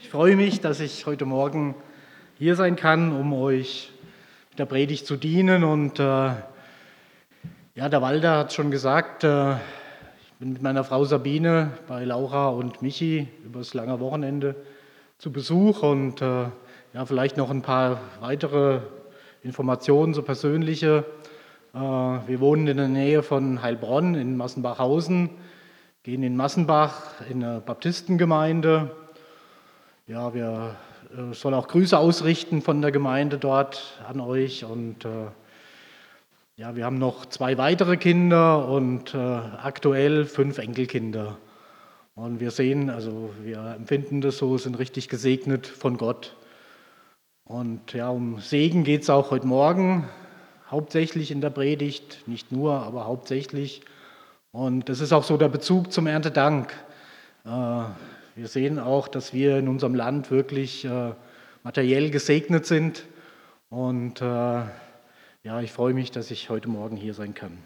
Ich freue mich, dass ich heute Morgen hier sein kann, um euch mit der Predigt zu dienen. Und der Walter hat schon gesagt, ich bin mit meiner Frau Sabine bei Laura und Michi über das lange Wochenende zu Besuch und vielleicht noch ein paar weitere Informationen, so persönliche. Wir wohnen in der Nähe von Heilbronn in Massenbachhausen, gehen in Massenbach in eine Baptistengemeinde. Ja, wir sollen auch Grüße ausrichten von der Gemeinde dort an euch. Und wir haben noch 2 weitere Kinder und aktuell 5 Enkelkinder. Und wir empfinden das so, sind richtig gesegnet von Gott. Und ja, um Segen geht es auch heute Morgen, hauptsächlich in der Predigt, nicht nur, aber hauptsächlich. Und das ist auch so der Bezug zum Erntedank. Wir sehen auch, dass wir in unserem Land wirklich materiell gesegnet sind. Und ich freue mich, dass ich heute Morgen hier sein kann.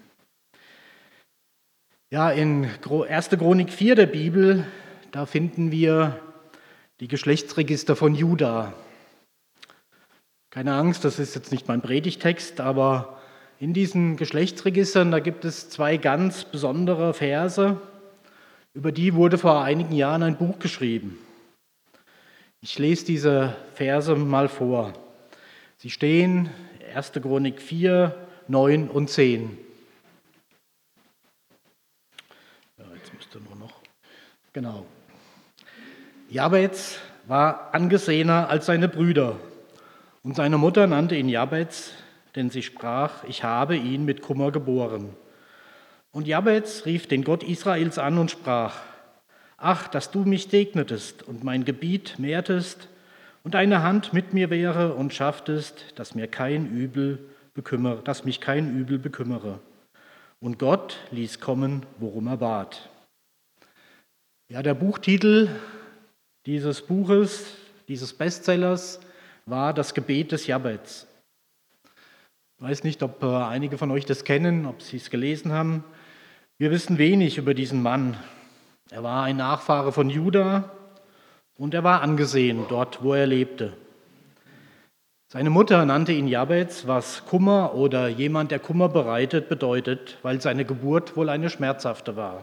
Ja, in 1. Chronik 4 der Bibel, da finden wir die Geschlechtsregister von Juda. Keine Angst, das ist jetzt nicht mein Predigtext, aber in diesen Geschlechtsregistern, da gibt es 2 ganz besondere Verse. Über die wurde vor einigen Jahren ein Buch geschrieben. Ich lese diese Verse mal vor. Sie stehen 1. Chronik 4, 9 und 10. Ja, jetzt müsste nur noch. Genau. Jabez war angesehener als seine Brüder. Und seine Mutter nannte ihn Jabez, denn sie sprach, ich habe ihn mit Kummer geboren. Und Jabez rief den Gott Israels an und sprach, ach, dass du mich segnetest und mein Gebiet mehrtest und deine Hand mit mir wäre und schafftest, dass mich kein Übel bekümmere. Und Gott ließ kommen, worum er bat. Ja, der Buchtitel dieses Buches, dieses Bestsellers, war das Gebet des Jabez. Ich weiß nicht, ob einige von euch das kennen, ob sie es gelesen haben. Wir wissen wenig über diesen Mann. Er war ein Nachfahre von Juda und er war angesehen dort, wo er lebte. Seine Mutter nannte ihn Jabez, was Kummer oder jemand, der Kummer bereitet, bedeutet, weil seine Geburt wohl eine schmerzhafte war.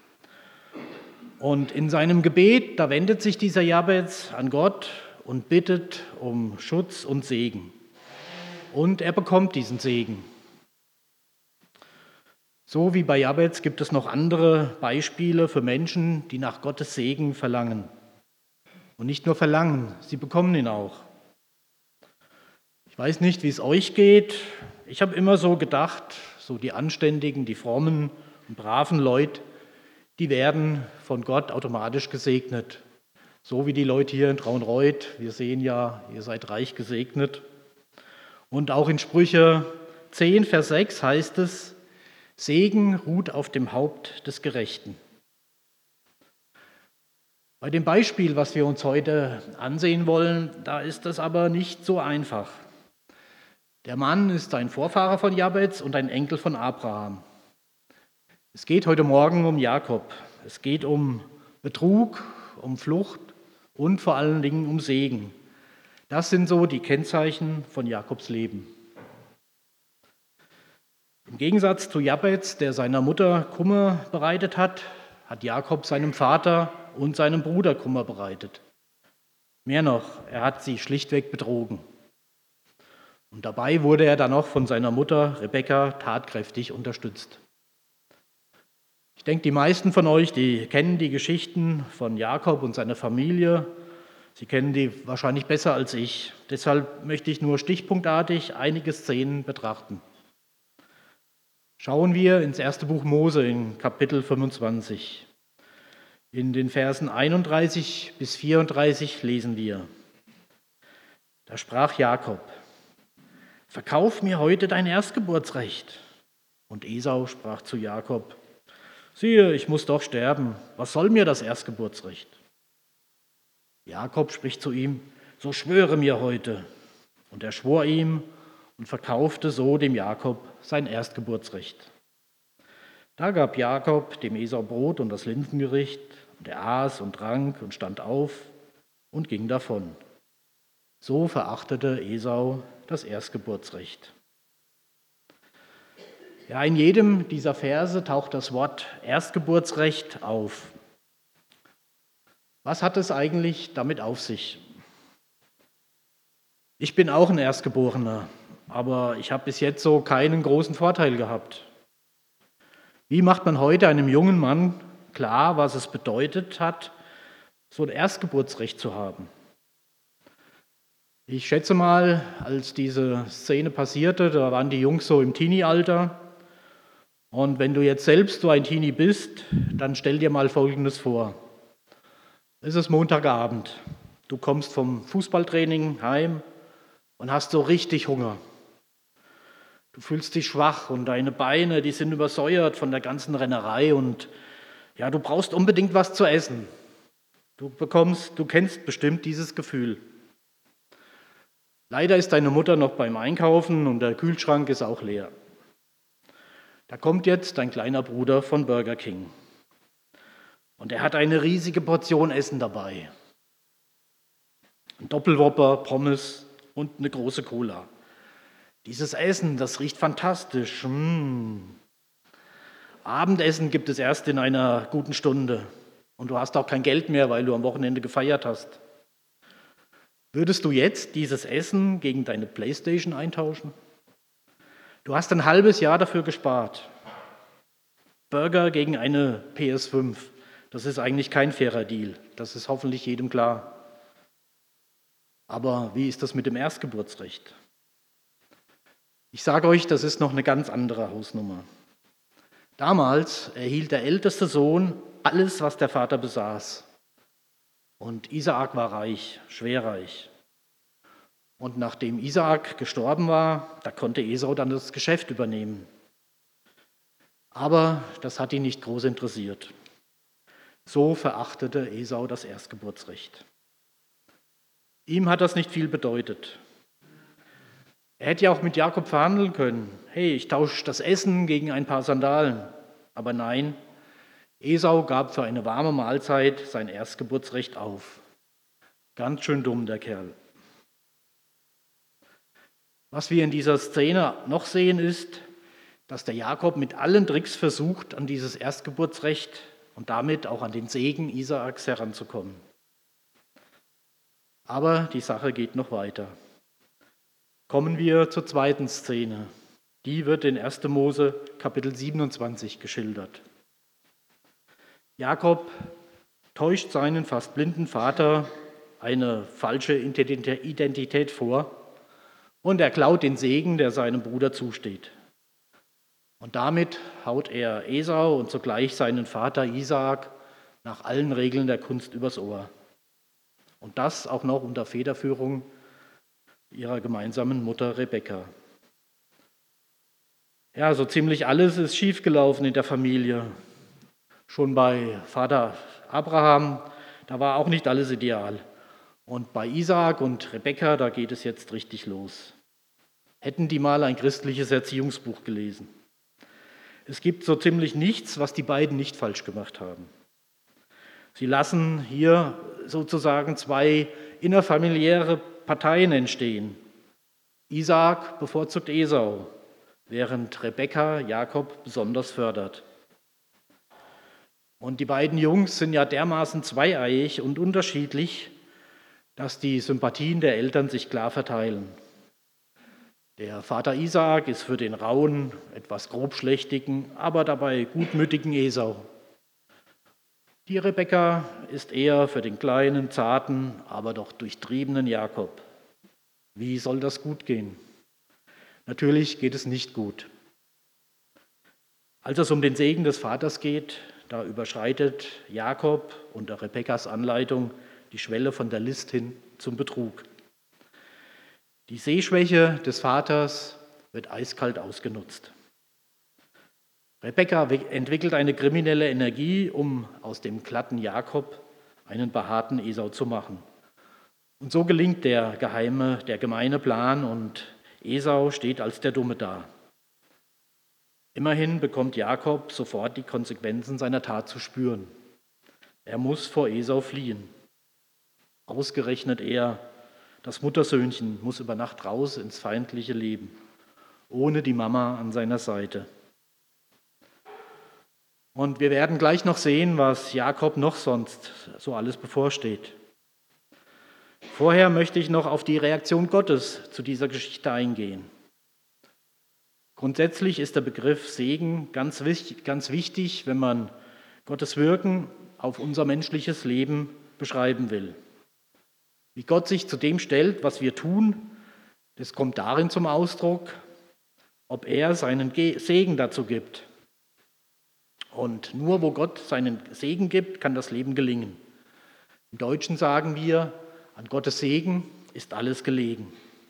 Und in seinem Gebet, da wendet sich dieser Jabez an Gott und bittet um Schutz und Segen. Und er bekommt diesen Segen. So wie bei Jabez gibt es noch andere Beispiele für Menschen, die nach Gottes Segen verlangen. Und nicht nur verlangen, sie bekommen ihn auch. Ich weiß nicht, wie es euch geht. Ich habe immer so gedacht, so die Anständigen, die frommen und braven Leute, die werden von Gott automatisch gesegnet. So wie die Leute hier in Traunreut. Wir sehen ja, ihr seid reich gesegnet. Und auch in Sprüche 10, Vers 6 heißt es, Segen ruht auf dem Haupt des Gerechten. Bei dem Beispiel, was wir uns heute ansehen wollen, da ist das aber nicht so einfach. Der Mann ist ein Vorfahre von Jabez und ein Enkel von Abraham. Es geht heute Morgen um Jakob. Es geht um Betrug, um Flucht und vor allen Dingen um Segen. Das sind so die Kennzeichen von Jakobs Leben. Im Gegensatz zu Jabez, der seiner Mutter Kummer bereitet hat, hat Jakob seinem Vater und seinem Bruder Kummer bereitet. Mehr noch, er hat sie schlichtweg betrogen. Und dabei wurde er dann noch von seiner Mutter Rebekka tatkräftig unterstützt. Ich denke, die meisten von euch, die kennen die Geschichten von Jakob und seiner Familie. Sie kennen die wahrscheinlich besser als ich. Deshalb möchte ich nur stichpunktartig einige Szenen betrachten. Schauen wir ins 1. Buch Mose in Kapitel 25. In den Versen 31 bis 34 lesen wir. Da sprach Jakob, verkauf mir heute dein Erstgeburtsrecht. Und Esau sprach zu Jakob, siehe, ich muss doch sterben, was soll mir das Erstgeburtsrecht? Jakob spricht zu ihm, so schwöre mir heute. Und er schwor ihm und verkaufte so dem Jakob sein Erstgeburtsrecht. Da gab Jakob dem Esau Brot und das Linsengericht, und er aß und trank und stand auf und ging davon. So verachtete Esau das Erstgeburtsrecht. Ja, in jedem dieser Verse taucht das Wort Erstgeburtsrecht auf. Was hat es eigentlich damit auf sich? Ich bin auch ein Erstgeborener, aber ich habe bis jetzt so keinen großen Vorteil gehabt. Wie macht man heute einem jungen Mann klar, was es bedeutet hat, so ein Erstgeburtsrecht zu haben? Ich schätze mal, als diese Szene passierte, da waren die Jungs so im Teenie-Alter. Und wenn du jetzt selbst so ein Teenie bist, dann stell dir mal Folgendes vor. Es ist Montagabend. Du kommst vom Fußballtraining heim und hast so richtig Hunger. Du fühlst dich schwach und deine Beine, die sind übersäuert von der ganzen Rennerei und ja, du brauchst unbedingt was zu essen. Du kennst bestimmt dieses Gefühl. Leider ist deine Mutter noch beim Einkaufen und der Kühlschrank ist auch leer. Da kommt jetzt dein kleiner Bruder von Burger King und er hat eine riesige Portion Essen dabei. Ein Doppelwhopper, Pommes und eine große Cola. Dieses Essen, das riecht fantastisch. Abendessen gibt es erst in einer guten Stunde und du hast auch kein Geld mehr, weil du am Wochenende gefeiert hast. Würdest du jetzt dieses Essen gegen deine Playstation eintauschen? Du hast ein halbes Jahr dafür gespart. Burger gegen eine PS5, das ist eigentlich kein fairer Deal. Das ist hoffentlich jedem klar. Aber wie ist das mit dem Erstgeburtsrecht? Ich sage euch, das ist noch eine ganz andere Hausnummer. Damals erhielt der älteste Sohn alles, was der Vater besaß. Und Isaak war reich, schwer reich. Und nachdem Isaak gestorben war, da konnte Esau dann das Geschäft übernehmen. Aber das hat ihn nicht groß interessiert. So verachtete Esau das Erstgeburtsrecht. Ihm hat das nicht viel bedeutet. Er hätte ja auch mit Jakob verhandeln können. Hey, ich tausche das Essen gegen ein paar Sandalen. Aber nein, Esau gab für eine warme Mahlzeit sein Erstgeburtsrecht auf. Ganz schön dumm, der Kerl. Was wir in dieser Szene noch sehen, ist, dass der Jakob mit allen Tricks versucht, an dieses Erstgeburtsrecht und damit auch an den Segen Isaaks heranzukommen. Aber die Sache geht noch weiter. Kommen wir zur zweiten Szene. Die wird in 1. Mose Kapitel 27 geschildert. Jakob täuscht seinen fast blinden Vater eine falsche Identität vor und er klaut den Segen, der seinem Bruder zusteht. Und damit haut er Esau und zugleich seinen Vater Isaak nach allen Regeln der Kunst übers Ohr. Und das auch noch unter Federführung ihrer gemeinsamen Mutter Rebekka. Ja, so ziemlich alles ist schiefgelaufen in der Familie. Schon bei Vater Abraham, da war auch nicht alles ideal. Und bei Isaak und Rebekka, da geht es jetzt richtig los. Hätten die mal ein christliches Erziehungsbuch gelesen. Es gibt so ziemlich nichts, was die beiden nicht falsch gemacht haben. Sie lassen hier sozusagen zwei innerfamiliäre Parteien entstehen. Isaak bevorzugt Esau, während Rebekka Jakob besonders fördert. Und die beiden Jungs sind ja dermaßen zweieiig und unterschiedlich, dass die Sympathien der Eltern sich klar verteilen. Der Vater Isaak ist für den rauen, etwas grobschlächtigen, aber dabei gutmütigen Esau. Die Rebekka ist eher für den kleinen, zarten, aber doch durchtriebenen Jakob. Wie soll das gut gehen? Natürlich geht es nicht gut. Als es um den Segen des Vaters geht, da überschreitet Jakob unter Rebekkas Anleitung die Schwelle von der List hin zum Betrug. Die Sehschwäche des Vaters wird eiskalt ausgenutzt. Rebekka entwickelt eine kriminelle Energie, um aus dem glatten Jakob einen behaarten Esau zu machen. Und so gelingt der gemeine Plan und Esau steht als der Dumme da. Immerhin bekommt Jakob sofort die Konsequenzen seiner Tat zu spüren. Er muss vor Esau fliehen. Ausgerechnet er, das Muttersöhnchen, muss über Nacht raus ins feindliche Leben, ohne die Mama an seiner Seite. Und wir werden gleich noch sehen, was Jakob noch sonst so alles bevorsteht. Vorher möchte ich noch auf die Reaktion Gottes zu dieser Geschichte eingehen. Grundsätzlich ist der Begriff Segen ganz wichtig, wenn man Gottes Wirken auf unser menschliches Leben beschreiben will. Wie Gott sich zu dem stellt, was wir tun, das kommt darin zum Ausdruck, ob er seinen Segen dazu gibt. Und nur wo Gott seinen Segen gibt, kann das Leben gelingen. Im Deutschen sagen wir, an Gottes Segen ist alles gelegen.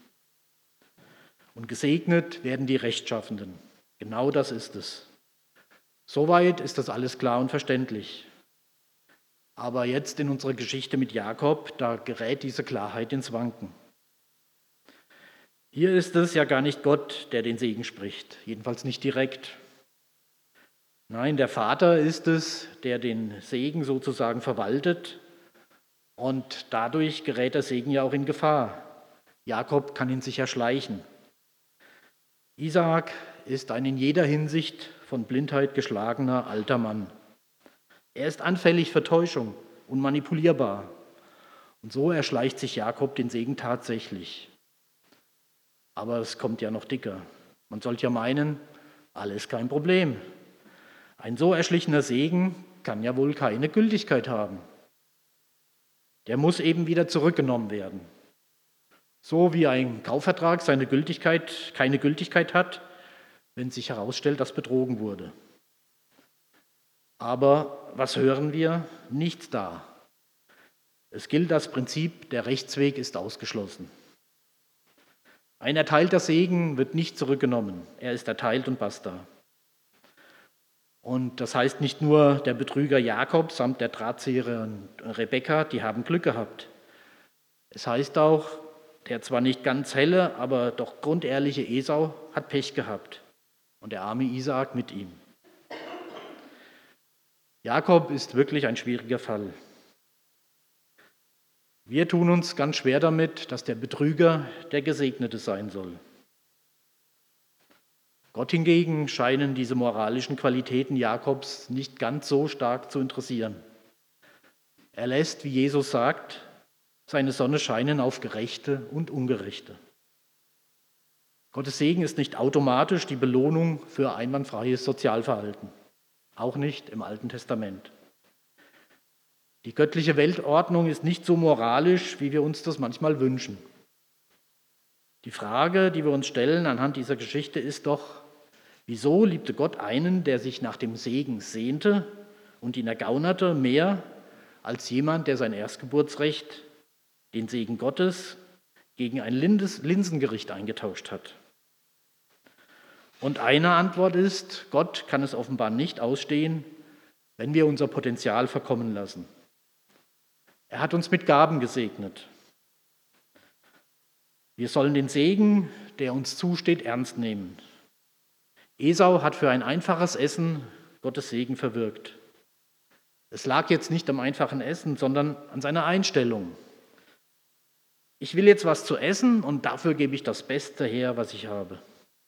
Und gesegnet werden die Rechtschaffenden. Genau das ist es. Soweit ist das alles klar und verständlich. Aber jetzt in unserer Geschichte mit Jakob, da gerät diese Klarheit ins Wanken. Hier ist es ja gar nicht Gott, der den Segen spricht, jedenfalls nicht direkt. Nein, der Vater ist es, der den Segen sozusagen verwaltet und dadurch gerät der Segen ja auch in Gefahr. Jakob kann ihn sich erschleichen. Isaak ist ein in jeder Hinsicht von Blindheit geschlagener alter Mann. Er ist anfällig für Täuschung und manipulierbar. Und so erschleicht sich Jakob den Segen tatsächlich. Aber es kommt ja noch dicker. Man sollte ja meinen, alles kein Problem. Ein so erschlichener Segen kann ja wohl keine Gültigkeit haben. Der muss eben wieder zurückgenommen werden. So wie ein Kaufvertrag keine Gültigkeit hat, wenn sich herausstellt, dass betrogen wurde. Aber was hören wir? Nichts da. Es gilt das Prinzip, der Rechtsweg ist ausgeschlossen. Ein erteilter Segen wird nicht zurückgenommen. Er ist erteilt und basta. Und das heißt nicht nur, der Betrüger Jakob samt der Drahtzieherin Rebekka, die haben Glück gehabt. Es heißt auch, der zwar nicht ganz helle, aber doch grundehrliche Esau hat Pech gehabt. Und der arme Isaak mit ihm. Jakob ist wirklich ein schwieriger Fall. Wir tun uns ganz schwer damit, dass der Betrüger der Gesegnete sein soll. Gott hingegen scheinen diese moralischen Qualitäten Jakobs nicht ganz so stark zu interessieren. Er lässt, wie Jesus sagt, seine Sonne scheinen auf Gerechte und Ungerechte. Gottes Segen ist nicht automatisch die Belohnung für einwandfreies Sozialverhalten, auch nicht im Alten Testament. Die göttliche Weltordnung ist nicht so moralisch, wie wir uns das manchmal wünschen. Die Frage, die wir uns stellen anhand dieser Geschichte, ist doch, wieso liebte Gott einen, der sich nach dem Segen sehnte und ihn ergaunerte, mehr als jemand, der sein Erstgeburtsrecht, den Segen Gottes, gegen ein Linsengericht eingetauscht hat? Und eine Antwort ist, Gott kann es offenbar nicht ausstehen, wenn wir unser Potenzial verkommen lassen. Er hat uns mit Gaben gesegnet. Wir sollen den Segen, der uns zusteht, ernst nehmen. Esau hat für ein einfaches Essen Gottes Segen verwirkt. Es lag jetzt nicht am einfachen Essen, sondern an seiner Einstellung. Ich will jetzt was zu essen und dafür gebe ich das Beste her, was ich habe.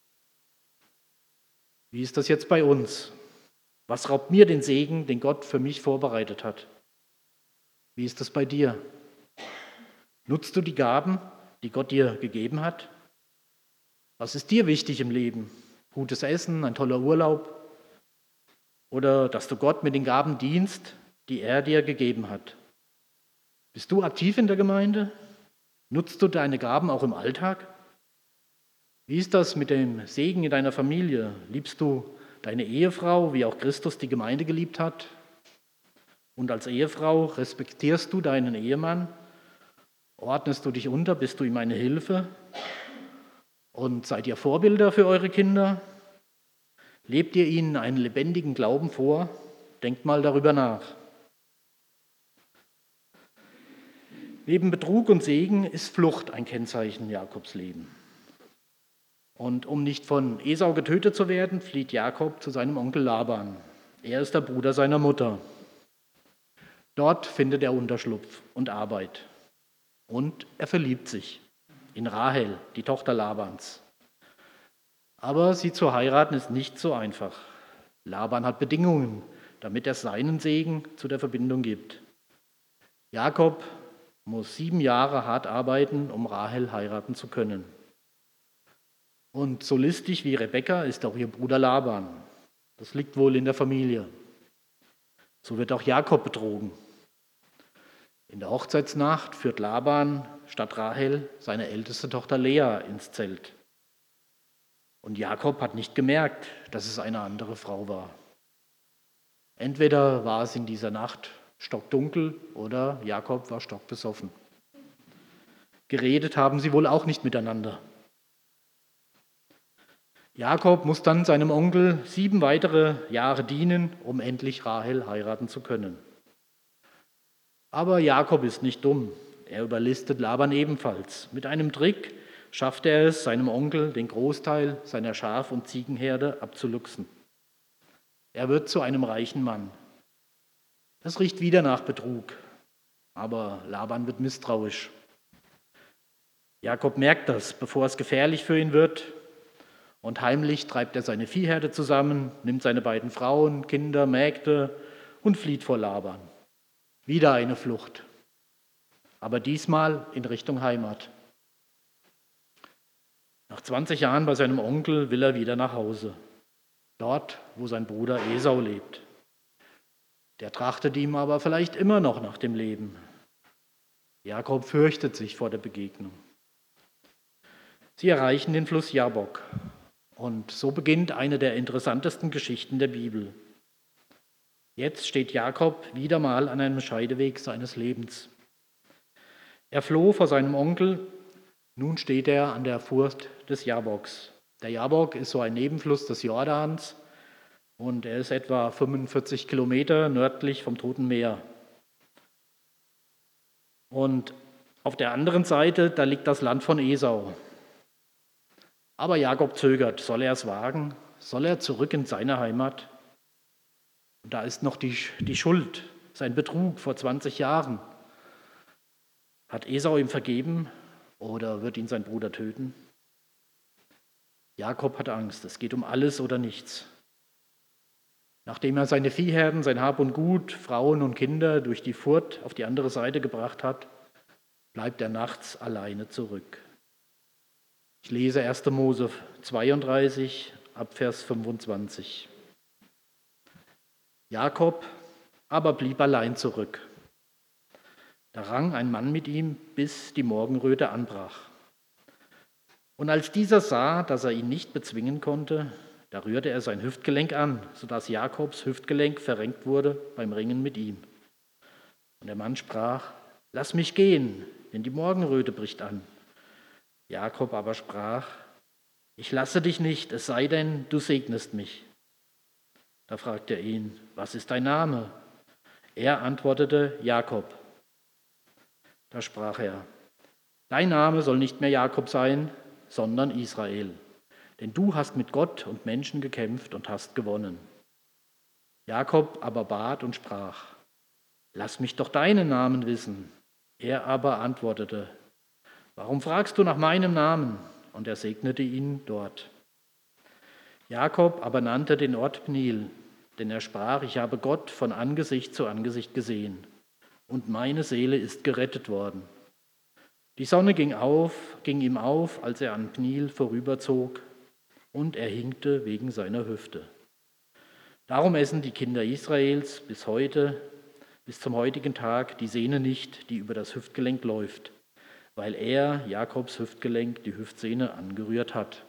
Wie ist das jetzt bei uns? Was raubt mir den Segen, den Gott für mich vorbereitet hat? Wie ist das bei dir? Nutzt du die Gaben, die Gott dir gegeben hat? Was ist dir wichtig im Leben? Gutes Essen, ein toller Urlaub? Oder dass du Gott mit den Gaben dienst, die er dir gegeben hat? Bist du aktiv in der Gemeinde? Nutzt du deine Gaben auch im Alltag? Wie ist das mit dem Segen in deiner Familie? Liebst du deine Ehefrau, wie auch Christus die Gemeinde geliebt hat? Und als Ehefrau respektierst du deinen Ehemann? Ordnest du dich unter? Bist du ihm eine Hilfe? Und seid ihr Vorbilder für eure Kinder? Lebt ihr ihnen einen lebendigen Glauben vor? Denkt mal darüber nach. Neben Betrug und Segen ist Flucht ein Kennzeichen Jakobs Leben. Und um nicht von Esau getötet zu werden, flieht Jakob zu seinem Onkel Laban. Er ist der Bruder seiner Mutter. Dort findet er Unterschlupf und Arbeit. und er verliebt sich in Rahel, die Tochter Labans. Aber sie zu heiraten ist nicht so einfach. Laban hat Bedingungen, damit er seinen Segen zu der Verbindung gibt. Jakob muss 7 Jahre hart arbeiten, um Rahel heiraten zu können. Und so listig wie Rebekka ist auch ihr Bruder Laban. Das liegt wohl in der Familie. So wird auch Jakob betrogen. In der Hochzeitsnacht führt Laban statt Rahel seine älteste Tochter Lea ins Zelt. Und Jakob hat nicht gemerkt, dass es eine andere Frau war. Entweder war es in dieser Nacht stockdunkel oder Jakob war stockbesoffen. Geredet haben sie wohl auch nicht miteinander. Jakob muss dann seinem Onkel 7 weitere Jahre dienen, um endlich Rahel heiraten zu können. Aber Jakob ist nicht dumm. Er überlistet Laban ebenfalls. Mit einem Trick schafft er es, seinem Onkel den Großteil seiner Schaf- und Ziegenherde abzuluxen. Er wird zu einem reichen Mann. Das riecht wieder nach Betrug, aber Laban wird misstrauisch. Jakob merkt das, bevor es gefährlich für ihn wird, und heimlich treibt er seine Viehherde zusammen, nimmt seine beiden Frauen, Kinder, Mägde und flieht vor Laban. Wieder eine Flucht, aber diesmal in Richtung Heimat. Nach 20 Jahren bei seinem Onkel will er wieder nach Hause, dort, wo sein Bruder Esau lebt. Der trachtet ihm aber vielleicht immer noch nach dem Leben. Jakob fürchtet sich vor der Begegnung. Sie erreichen den Fluss Jabok. Und so beginnt eine der interessantesten Geschichten der Bibel. Jetzt steht Jakob wieder mal an einem Scheideweg seines Lebens. Er floh vor seinem Onkel, nun steht er an der Furt des Jaboks. Der Jabok ist so ein Nebenfluss des Jordans und er ist etwa 45 Kilometer nördlich vom Toten Meer. Und auf der anderen Seite, da liegt das Land von Esau. Aber Jakob zögert. Soll er es wagen? Soll er zurück in seine Heimat? Und da ist noch die Schuld, sein Betrug vor 20 Jahren. Hat Esau ihm vergeben oder wird ihn sein Bruder töten? Jakob hat Angst. Es geht um alles oder nichts. Nachdem er seine Viehherden, sein Hab und Gut, Frauen und Kinder durch die Furt auf die andere Seite gebracht hat, bleibt er nachts alleine zurück. Ich lese 1. Mose 32 ab Vers 25. Jakob aber blieb allein zurück. Da rang ein Mann mit ihm, bis die Morgenröte anbrach. Und als dieser sah, dass er ihn nicht bezwingen konnte, da rührte er sein Hüftgelenk an, sodass Jakobs Hüftgelenk verrenkt wurde beim Ringen mit ihm. Und der Mann sprach: Lass mich gehen, denn die Morgenröte bricht an. Jakob aber sprach: Ich lasse dich nicht, es sei denn, du segnest mich. Da fragte er ihn: Was ist dein Name? Er antwortete: Jakob. Da sprach er: Dein Name soll nicht mehr Jakob sein, sondern Israel. Denn du hast mit Gott und Menschen gekämpft und hast gewonnen. Jakob aber bat und sprach: Lass mich doch deinen Namen wissen. Er aber antwortete: Warum fragst du nach meinem Namen? Und er segnete ihn dort. Jakob aber nannte den Ort Pniel, denn er sprach: Ich habe Gott von Angesicht zu Angesicht gesehen, und meine Seele ist gerettet worden. Die Sonne ging ihm auf, als er an Pniel vorüberzog, und er hinkte wegen seiner Hüfte. Darum essen die Kinder Israels bis zum heutigen Tag, die Sehne nicht, die über das Hüftgelenk läuft, weil er, Jakobs Hüftgelenk, die Hüftsehne angerührt hat.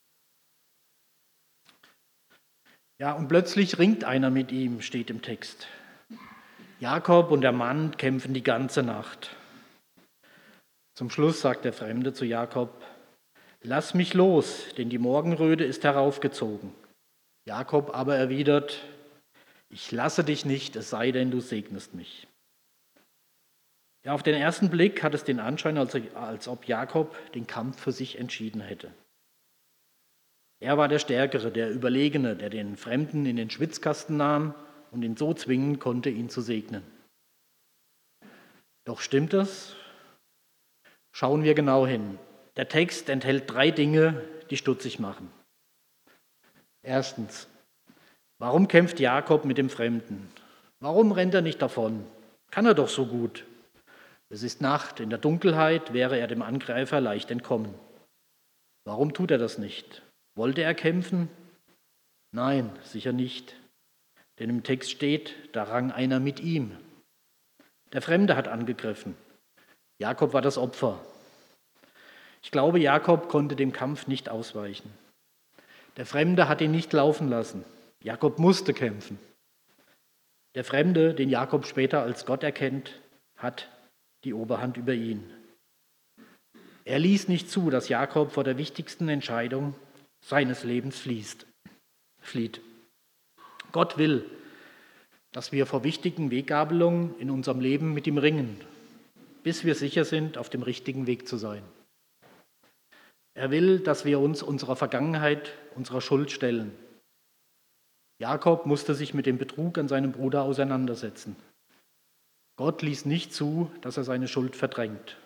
Ja, und plötzlich ringt einer mit ihm, steht im Text. Jakob und der Mann kämpfen die ganze Nacht. Zum Schluss sagt der Fremde zu Jakob: Lass mich los, denn die Morgenröte ist heraufgezogen. Jakob aber erwidert: Ich lasse dich nicht, es sei denn, du segnest mich. Ja, auf den ersten Blick hat es den Anschein, als ob Jakob den Kampf für sich entschieden hätte. Er war der Stärkere, der Überlegene, der den Fremden in den Schwitzkasten nahm und ihn so zwingen konnte, ihn zu segnen. Doch stimmt das? Schauen wir genau hin. Der Text enthält 3 Dinge, die stutzig machen. Erstens, warum kämpft Jakob mit dem Fremden? Warum rennt er nicht davon? Kann er doch so gut. Es ist Nacht, in der Dunkelheit wäre er dem Angreifer leicht entkommen. Warum tut er das nicht? Wollte er kämpfen? Nein, sicher nicht. Denn im Text steht, da rang einer mit ihm. Der Fremde hat angegriffen. Jakob war das Opfer. Ich glaube, Jakob konnte dem Kampf nicht ausweichen. Der Fremde hat ihn nicht laufen lassen. Jakob musste kämpfen. Der Fremde, den Jakob später als Gott erkennt, hat die Oberhand über ihn. Er ließ nicht zu, dass Jakob vor der wichtigsten Entscheidung seines Lebens flieht. Gott will, dass wir vor wichtigen Weggabelungen in unserem Leben mit ihm ringen, bis wir sicher sind, auf dem richtigen Weg zu sein. Er will, dass wir uns unserer Vergangenheit, unserer Schuld stellen. Jakob musste sich mit dem Betrug an seinem Bruder auseinandersetzen. Gott ließ nicht zu, dass er seine Schuld verdrängt.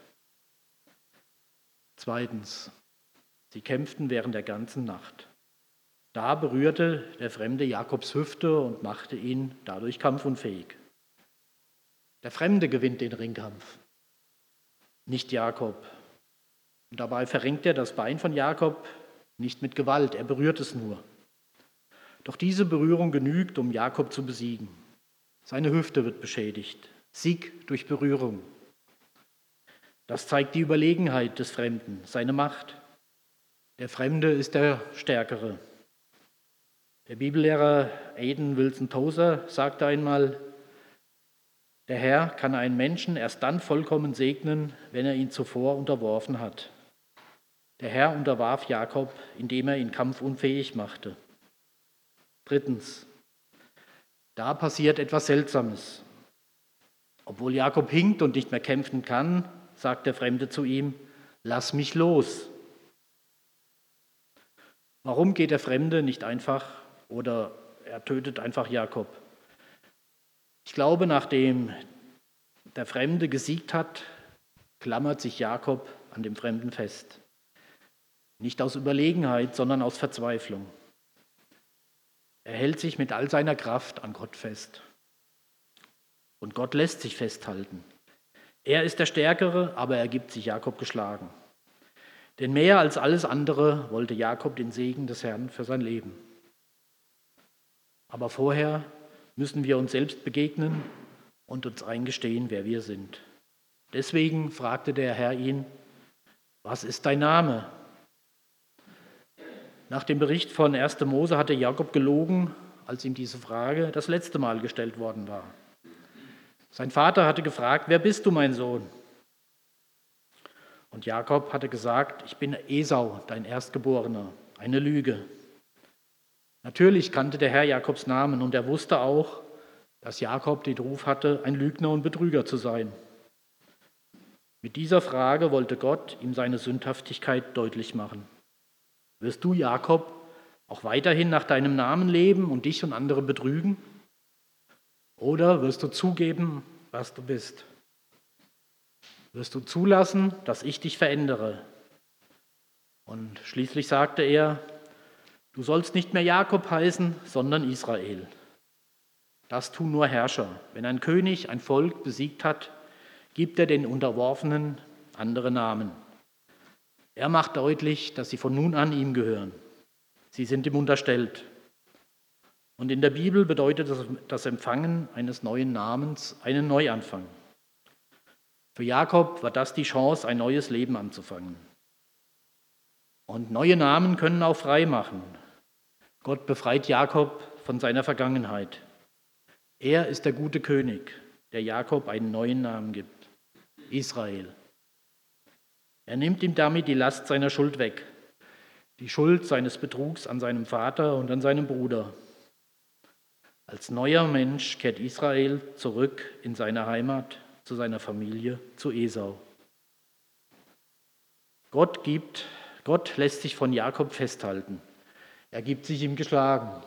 Zweitens, sie kämpften während der ganzen Nacht. Da berührte der Fremde Jakobs Hüfte und machte ihn dadurch kampfunfähig. Der Fremde gewinnt den Ringkampf, nicht Jakob. Und dabei verrenkt er das Bein von Jakob nicht mit Gewalt, er berührt es nur. Doch diese Berührung genügt, um Jakob zu besiegen. Seine Hüfte wird beschädigt. Sieg durch Berührung. Das zeigt die Überlegenheit des Fremden, seine Macht. Der Fremde ist der Stärkere. Der Bibellehrer Aidan Wilson Tozer sagte einmal, der Herr kann einen Menschen erst dann vollkommen segnen, wenn er ihn zuvor unterworfen hat. Der Herr unterwarf Jakob, indem er ihn kampfunfähig machte. Drittens, da passiert etwas Seltsames. Obwohl Jakob hinkt und nicht mehr kämpfen kann, sagt der Fremde zu ihm, lass mich los. Warum geht der Fremde nicht einfach oder er tötet einfach Jakob? Ich glaube, nachdem der Fremde gesiegt hat, klammert sich Jakob an dem Fremden fest. Nicht aus Überlegenheit, sondern aus Verzweiflung. Er hält sich mit all seiner Kraft an Gott fest. Und Gott lässt sich festhalten. Er ist der Stärkere, aber er gibt sich Jakob geschlagen. Denn mehr als alles andere wollte Jakob den Segen des Herrn für sein Leben. Aber vorher müssen wir uns selbst begegnen und uns eingestehen, wer wir sind. Deswegen fragte der Herr ihn, was ist dein Name? Nach dem Bericht von 1. Mose hatte Jakob gelogen, als ihm diese Frage das letzte Mal gestellt worden war. Sein Vater hatte gefragt, wer bist du, mein Sohn? Und Jakob hatte gesagt, ich bin Esau, dein Erstgeborener, eine Lüge. Natürlich kannte der Herr Jakobs Namen und er wusste auch, dass Jakob den Ruf hatte, ein Lügner und Betrüger zu sein. Mit dieser Frage wollte Gott ihm seine Sündhaftigkeit deutlich machen. Wirst du, Jakob, auch weiterhin nach deinem Namen leben und dich und andere betrügen? Oder wirst du zugeben, was du bist? Wirst du zulassen, dass ich dich verändere? Und schließlich sagte er, du sollst nicht mehr Jakob heißen, sondern Israel. Das tun nur Herrscher. Wenn ein König ein Volk besiegt hat, gibt er den Unterworfenen andere Namen. Er macht deutlich, dass sie von nun an ihm gehören. Sie sind ihm unterstellt. Und in der Bibel bedeutet das Empfangen eines neuen Namens einen Neuanfang. Für Jakob war das die Chance, ein neues Leben anzufangen. Und neue Namen können auch frei machen. Gott befreit Jakob von seiner Vergangenheit. Er ist der gute König, der Jakob einen neuen Namen gibt: Israel. Er nimmt ihm damit die Last seiner Schuld weg, die Schuld seines Betrugs an seinem Vater und an seinem Bruder. Als neuer Mensch kehrt Israel zurück in seine Heimat, zu seiner Familie, zu Esau. Gott lässt sich von Jakob festhalten. Er gibt sich ihm geschlagen.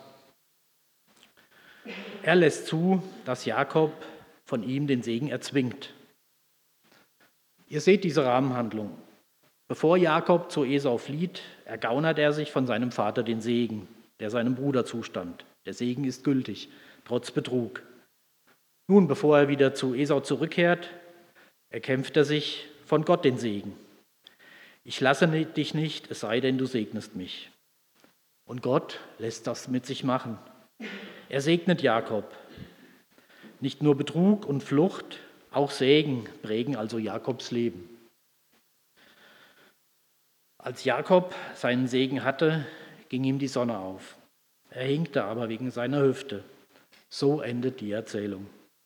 Er lässt zu, dass Jakob von ihm den Segen erzwingt. Ihr seht diese Rahmenhandlung. Bevor Jakob zu Esau flieht, ergaunert er sich von seinem Vater den Segen, der seinem Bruder zustand. Der Segen ist gültig, trotz Betrug. Nun, bevor er wieder zu Esau zurückkehrt, erkämpft er sich von Gott den Segen. Ich lasse dich nicht, es sei denn, du segnest mich. Und Gott lässt das mit sich machen. Er segnet Jakob. Nicht nur Betrug und Flucht, auch Segen prägen also Jakobs Leben. Als Jakob seinen Segen hatte, ging ihm die Sonne auf. Er hinkte aber wegen seiner Hüfte. So endet die Erzählung.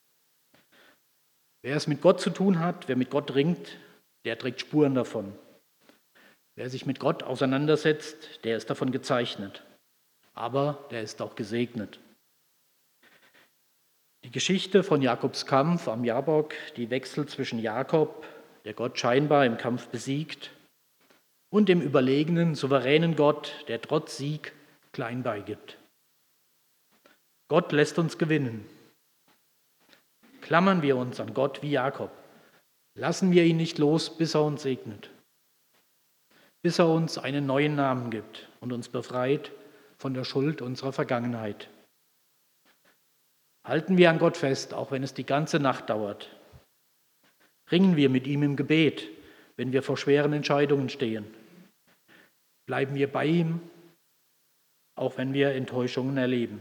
Wer es mit Gott zu tun hat, wer mit Gott ringt, der trägt Spuren davon. Wer sich mit Gott auseinandersetzt, der ist davon gezeichnet. Aber der ist auch gesegnet. Die Geschichte von Jakobs Kampf am Jabok, die wechselt zwischen Jakob, der Gott scheinbar im Kampf besiegt, und dem überlegenen, souveränen Gott, der trotz Sieg klein beigibt. Gott lässt uns gewinnen. Klammern wir uns an Gott wie Jakob. Lassen wir ihn nicht los, bis er uns segnet. Bis er uns einen neuen Namen gibt und uns befreit von der Schuld unserer Vergangenheit. Halten wir an Gott fest, auch wenn es die ganze Nacht dauert. Ringen wir mit ihm im Gebet, wenn wir vor schweren Entscheidungen stehen. Bleiben wir bei ihm, auch wenn wir Enttäuschungen erleben.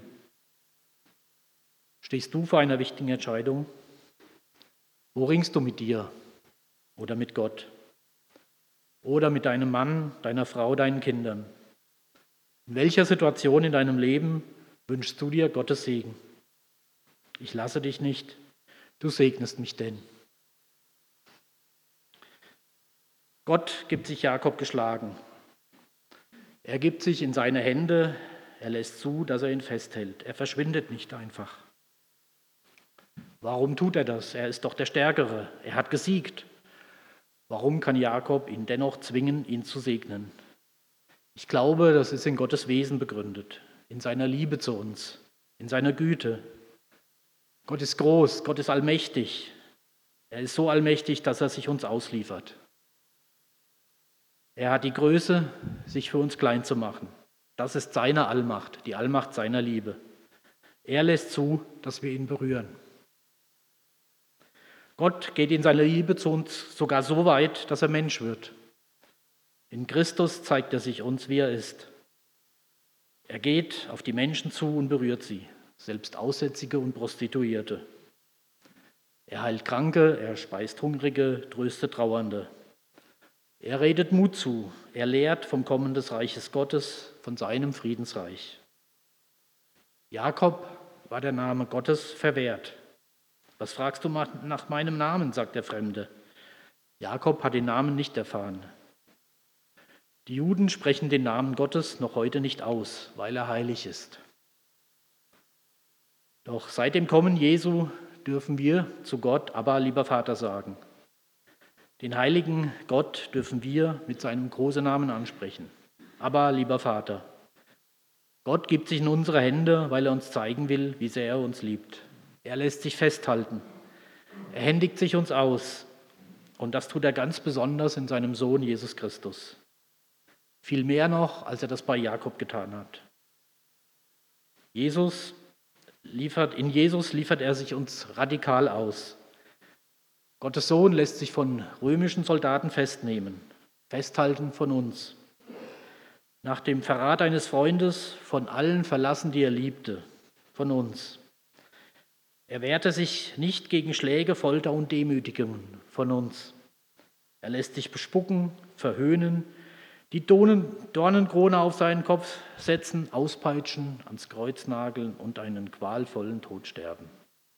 Stehst du vor einer wichtigen Entscheidung? Wo ringst du mit dir oder mit Gott? Oder mit deinem Mann, deiner Frau, deinen Kindern? In welcher Situation in deinem Leben wünschst du dir Gottes Segen? Ich lasse dich nicht, du segnest mich denn. Gott gibt sich Jakob geschlagen. Er gibt sich in seine Hände, er lässt zu, dass er ihn festhält. Er verschwindet nicht einfach. Warum tut er das? Er ist doch der Stärkere, er hat gesiegt. Warum kann Jakob ihn dennoch zwingen, ihn zu segnen? Ich glaube, das ist in Gottes Wesen begründet, in seiner Liebe zu uns, in seiner Güte. Gott ist groß, Gott ist allmächtig. Er ist so allmächtig, dass er sich uns ausliefert. Er hat die Größe, sich für uns klein zu machen. Das ist seine Allmacht, die Allmacht seiner Liebe. Er lässt zu, dass wir ihn berühren. Gott geht in seiner Liebe zu uns sogar so weit, dass er Mensch wird. In Christus zeigt er sich uns, wie er ist. Er geht auf die Menschen zu und berührt sie, selbst Aussätzige und Prostituierte. Er heilt Kranke, er speist Hungrige, tröstet Trauernde. Er redet Mut zu, er lehrt vom Kommen des Reiches Gottes, von seinem Friedensreich. Jakob war der Name Gottes verwehrt. Was fragst du nach meinem Namen, sagt der Fremde. Jakob hat den Namen nicht erfahren. Die Juden sprechen den Namen Gottes noch heute nicht aus, weil er heilig ist. Doch seit dem Kommen Jesu dürfen wir zu Gott, aber lieber Vater sagen. Den heiligen Gott dürfen wir mit seinem großen Namen ansprechen. Aber lieber Vater. Gott gibt sich in unsere Hände, weil er uns zeigen will, wie sehr er uns liebt. Er lässt sich festhalten. Er händigt sich uns aus. Und das tut er ganz besonders in seinem Sohn Jesus Christus. Viel mehr noch, als er das bei Jakob getan hat. In Jesus liefert er sich uns radikal aus. Gottes Sohn lässt sich von römischen Soldaten festnehmen, festhalten von uns. Nach dem Verrat eines Freundes von allen verlassen, die er liebte, von uns. Er wehrte sich nicht gegen Schläge, Folter und Demütigungen von uns. Er lässt sich bespucken, verhöhnen, die Dornenkrone auf seinen Kopf setzen, auspeitschen, ans Kreuz nageln und einen qualvollen Tod sterben.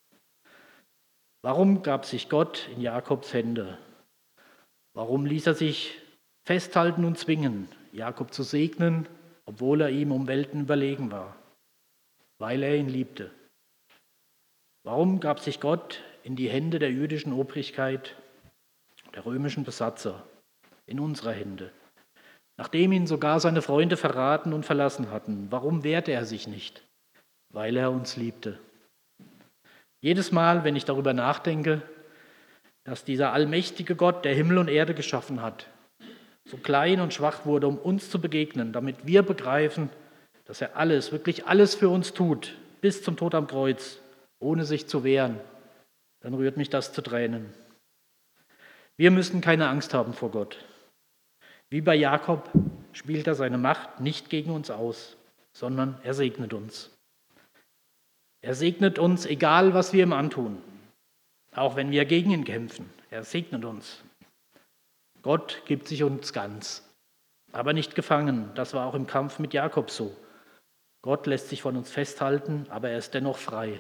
Warum gab sich Gott in Jakobs Hände? Warum ließ er sich festhalten und zwingen, Jakob zu segnen, obwohl er ihm um Welten überlegen war? Weil er ihn liebte. Warum gab sich Gott in die Hände der jüdischen Obrigkeit, der römischen Besatzer, in unsere Hände? Nachdem ihn sogar seine Freunde verraten und verlassen hatten, warum wehrte er sich nicht? Weil er uns liebte. Jedes Mal, wenn ich darüber nachdenke, dass dieser allmächtige Gott, der Himmel und Erde geschaffen hat, so klein und schwach wurde, um uns zu begegnen, damit wir begreifen, dass er alles, wirklich alles für uns tut, bis zum Tod am Kreuz, ohne sich zu wehren, dann rührt mich das zu Tränen. Wir müssen keine Angst haben vor Gott. Wie bei Jakob spielt er seine Macht nicht gegen uns aus, sondern er segnet uns. Er segnet uns, egal was wir ihm antun, auch wenn wir gegen ihn kämpfen. Er segnet uns. Gott gibt sich uns ganz, aber nicht gefangen. Das war auch im Kampf mit Jakob so. Gott lässt sich von uns festhalten, aber er ist dennoch frei.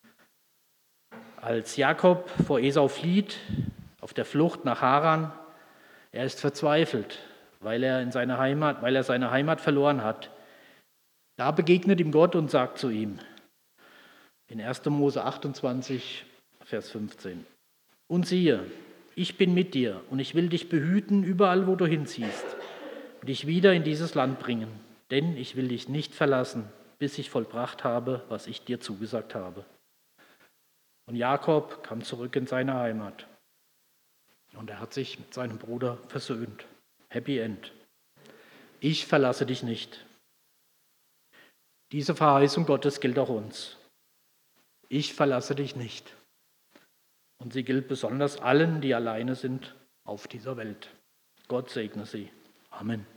Als Jakob vor Esau flieht, auf der Flucht nach Haran, er ist verzweifelt, weil er seine Heimat verloren hat. Da begegnet ihm Gott und sagt zu ihm, in 1. Mose 28, Vers 15, und siehe, ich bin mit dir und ich will dich behüten überall, wo du hinziehst und dich wieder in dieses Land bringen, denn ich will dich nicht verlassen, bis ich vollbracht habe, was ich dir zugesagt habe. Und Jakob kam zurück in seine Heimat und er hat sich mit seinem Bruder versöhnt. Happy End. Ich verlasse dich nicht. Diese Verheißung Gottes gilt auch uns. Ich verlasse dich nicht. Und sie gilt besonders allen, die alleine sind auf dieser Welt. Gott segne sie. Amen.